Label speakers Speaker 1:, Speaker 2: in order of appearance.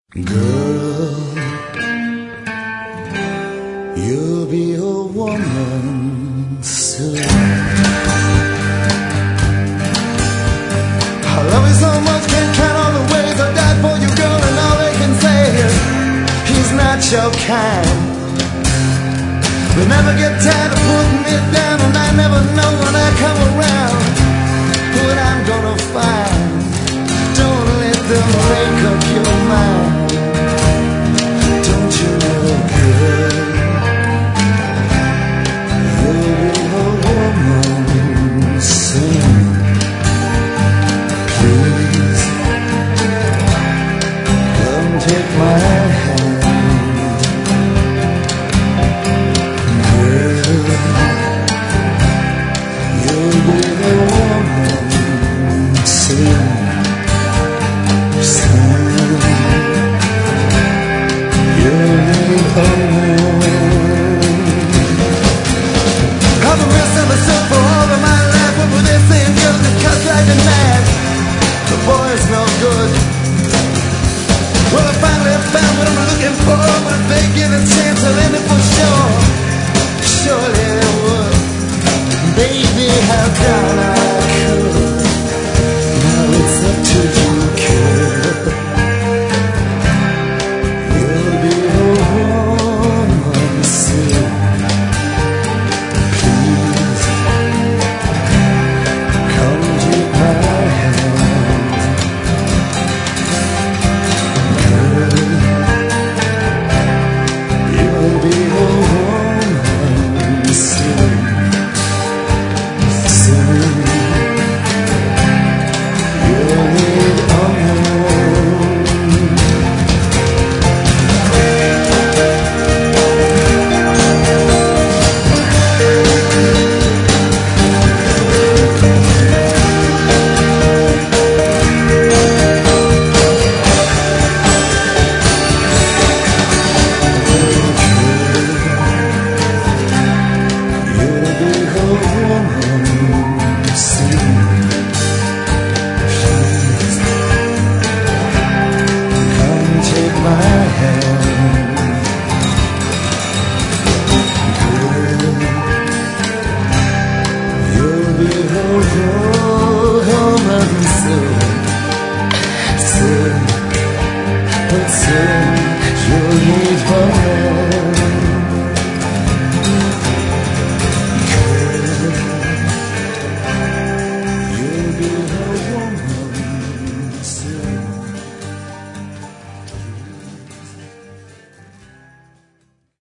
Speaker 1: Girl, you'll be a woman soon. I love you so much, can't count all the ways I died for you, girl, and all they can say is he's not your kind. They never get tired of putting me down, and I never know when I come around what I'm gonna find. Don't let them make up your mind. Don't you know, girl, you'll be a woman soon. Please, come take my hand. Girl, you'll be a woman soon. I've been missing myself for all of my life. What were they saying? Girls that cuss like a knife. The boy's no good. Well, I finally found what I'm looking for, but if they give a chance, I'll end it for sure. Surely they would. Baby, how down I could. Now it's up to you, kid. You'll be a woman soon. Please, come take my hand. Girl, you'll be a woman soon. Soon, you'll need a woman. Soon, you'll need